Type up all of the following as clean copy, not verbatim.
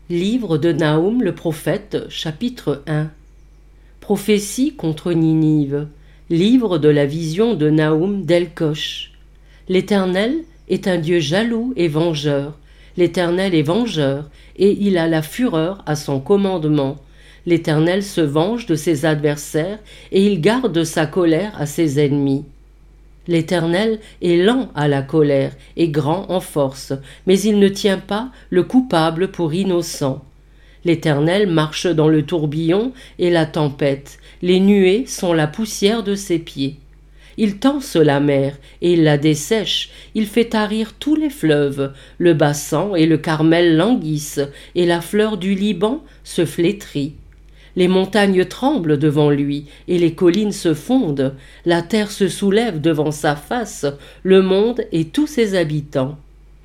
Livre de Nahum le prophète, chapitre 1. Prophétie contre Ninive. Livre de la vision de Nahum d'Elkosh. L'Éternel est un Dieu jaloux et vengeur. L'Éternel est vengeur, et il a la fureur à son commandement. L'Éternel se venge de ses adversaires, et il garde sa colère à ses ennemis. L'Éternel est lent à la colère et grand en force, mais il ne tient pas le coupable pour innocent. L'Éternel marche dans le tourbillon et la tempête, les nuées sont la poussière de ses pieds. Il tanse la mer et il la dessèche, il fait tarir tous les fleuves, le Bassan et le Carmel languissent, et la fleur du Liban se flétrit. Les montagnes tremblent devant lui, et les collines se fondent, la terre se soulève devant sa face, le monde et tous ses habitants.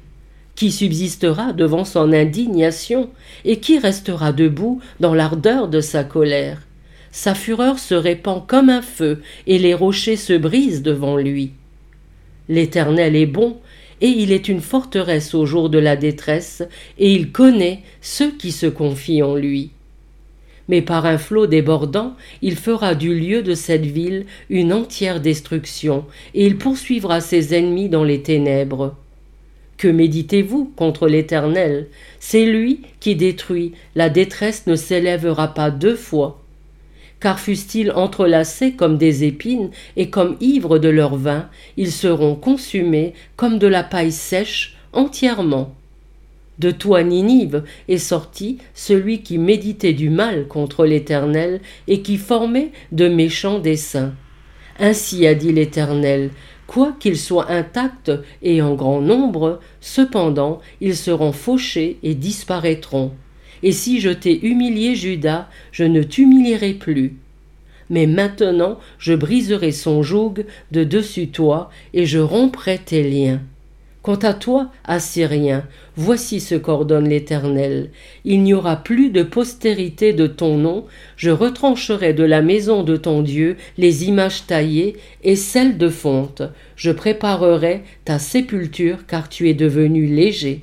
Qui subsistera devant son indignation, et qui restera debout dans l'ardeur de sa colère? Sa fureur se répand comme un feu, et les rochers se brisent devant lui. L'Éternel est bon, et il est une forteresse au jour de la détresse, et il connaît ceux qui se confient en lui. Mais par un flot débordant, il fera du lieu de cette ville une entière destruction, et il poursuivra ses ennemis dans les ténèbres. Que méditez-vous contre l'Éternel? C'est lui qui détruit, la détresse ne s'élèvera pas deux fois. Car fussent-ils entrelacés comme des épines, et comme ivres de leur vin, ils seront consumés comme de la paille sèche entièrement. De toi, Ninive, est sorti celui qui méditait du mal contre l'Éternel et qui formait de méchants desseins. Ainsi a dit l'Éternel, quoiqu'ils soient intacts et en grand nombre, cependant ils seront fauchés et disparaîtront. Et si je t'ai humilié, Juda, je ne t'humilierai plus. Mais maintenant je briserai son joug de dessus toi et je romprai tes liens. Quant à toi, Assyrien, voici ce qu'ordonne l'Éternel. Il n'y aura plus de postérité de ton nom, je retrancherai de la maison de ton Dieu les images taillées et celles de fonte. Je préparerai ta sépulture car tu es devenu léger.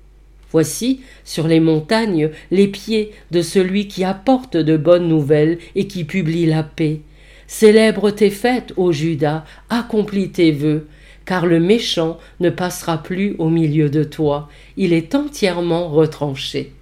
Voici, sur les montagnes, les pieds de celui qui apporte de bonnes nouvelles et qui publie la paix. Célèbre tes fêtes, ô Juda, accomplis tes vœux. Car le méchant ne passera plus au milieu de toi, il est entièrement retranché.